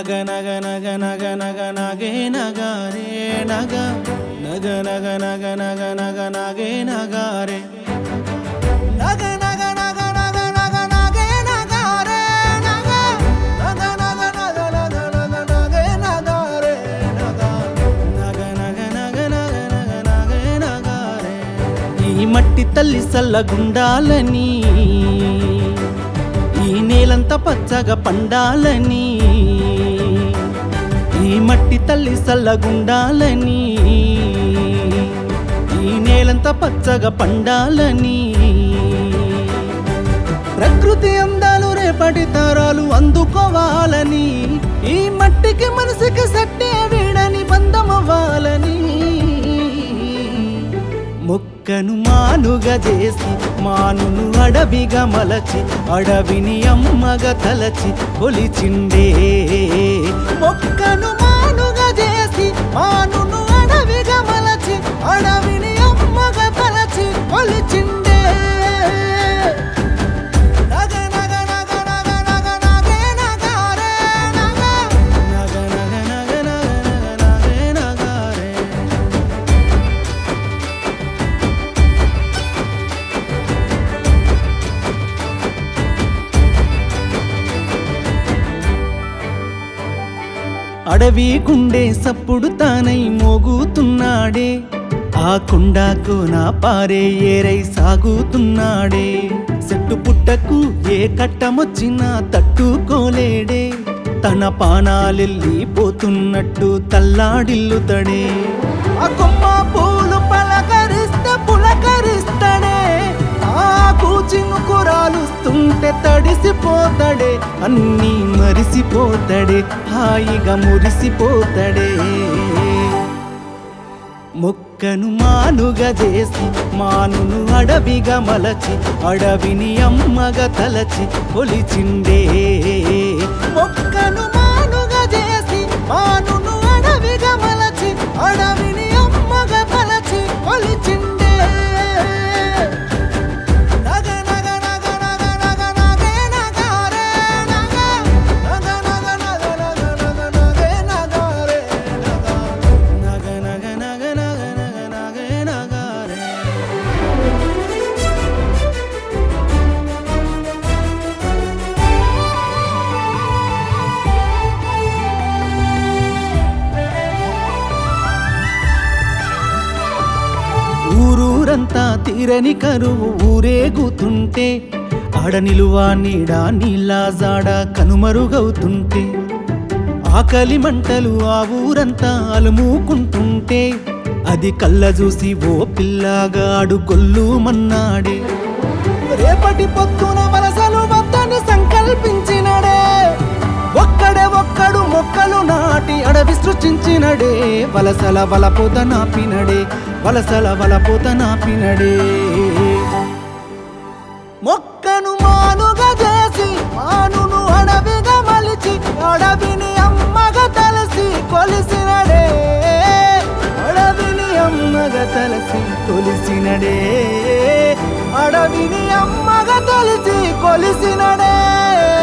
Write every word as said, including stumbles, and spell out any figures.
నగ నగ నగ నగ నగ నగే నగారే నగ నగ నగ నగ నగ నగ నగే నగారే నగ నగ నగ నగ నగ నగే నగారే నగ నగ నగ నగ నగ నగ నగే నగారే నగ నగ నగ నగ నగ నగ నగే నగారే ఈ మట్టి తల్లి సల్లగుండాలని ఈ నేలంతా పచ్చగా పండాలని ఈ మట్టి తల్లి సల్లగుండాలని ఈ నేలంతా పచ్చగా పండాలని ప్రకృతి అందాలు రేపటి తరాలు అందుకోవాలని ఈ మట్టికి మనసుకి సట్టే వీడని బంధమవ్వాలని మొక్కను మానుగా చేసి మానును అడవిగా మలచి అడవిని అమ్మగా తలచి కొలిచిండే మొక్కను మానుగా చేసి మానును అడవిగా మలచి అడవిని అమ్మగా తలచి కొలిచిండే నగ నగ నగ నగ నగ నగే నగారే నగ నగ నగ నగ నగ నగే నగారే అడవి గుండె సప్పుడు తానై మోగుతున్నాడే ఆ కొండకు నా పారే ఏరై సాగుతున్నాడే చెట్టు పుట్టకు ఏ కట్టమొచ్చినా తట్టుకోలేడే తన పానాలెళ్ళిపోతున్నట్టు తల్లాడిల్లుతడే ఆ కొమ్మ పూలు పలకరిస్తే పులకరిస్తడే ఆకు చినుకు రాలుస్తుంటే తడిసిపోతడే అన్నీ మరిసిపోతడే హాయిగా మురిసిపోతడే మొక్కను మానుగా చేసి మానును అడవిగా మలచి అడవిని అమ్మగా తలచి కొలిచిండే మొక్కను మానుగా చేసి మానును అడవిగా మలచి అడవిని అమ్మగా తలచి కొలిచిండే ఊరూరంతా తీరని కరువు ఊరేగుతుంటే ఆడ నిలువా నీడ నీళ్ళ జాడ కనుమరుగవుతుంటే ఆకలి మంటలు ఆ ఊరంతా అలుముకుంటుంటే అది కళ్ళ చూసి ఓ పిల్లగాడు గొల్లు మన్నాడే రేపటి పొద్దున వలసలు వద్దని సంకల్పించినడే ఒక్కడే ఒక్కడు మొక్కలు నాటి అడవి సృష్టించినడే వలసల వలపోత నాపినడే వలసల వలపోత నాపినడే మొక్కను మానుగా చేసి మానును అడవిగా మలిచి అడవిని అమ్మగా తలసి కొలిసినడే అడవిని అమ్మగా తలసి కొలిసినడే అడవిని అమ్మగా తలసి కొలిసినడే